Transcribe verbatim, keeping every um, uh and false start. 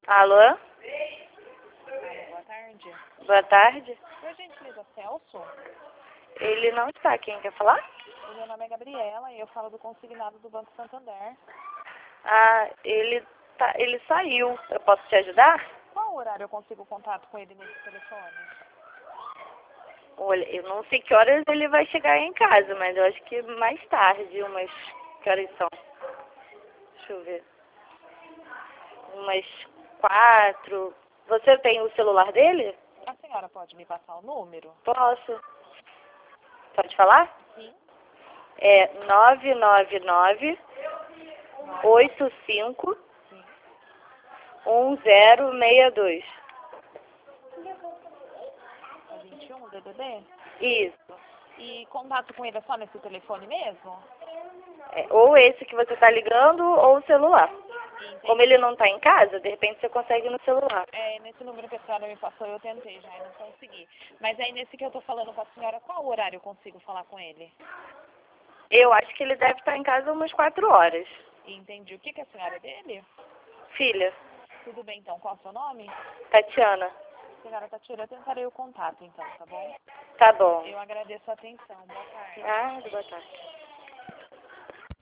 Alô? Alô, boa tarde. Boa tarde. Por gentileza, Celso? Ele não está. Quem quer falar? O meu nome é Gabriela e eu falo do consignado do Banco Santander. Ah, ele, tá, ele saiu. Eu posso te ajudar? Qual horário eu consigo contato com ele nesse telefone? Olha, eu não sei que horas ele vai chegar em casa, mas eu acho que mais tarde, umas... Que horas são? Deixa eu ver. Umas quatro. Você tem o celular dele? A senhora pode me passar o número? Posso. Pode falar? Sim. É nove nove nove, oito cinco, Sim. um zero seis dois. É vinte e um, D D D? Isso. E contato com ele é só nesse telefone mesmo? É, ou esse que você está ligando ou o celular. Entendi. Como ele não está em casa, de repente você consegue no celular. É, nesse número que a senhora me passou eu tentei já e não consegui. Mas aí nesse que eu tô falando com a senhora, qual horário eu consigo falar com ele? Eu acho que ele deve estar em casa umas quatro horas. Entendi. O que, que a senhora é dele? Filha, Tudo bem, então. Qual é o seu nome? Tatiana. Senhora Tatiana, eu tentarei o contato, então, tá bom? Tá bom. Eu agradeço a atenção. Boa tarde. Ah, boa tarde.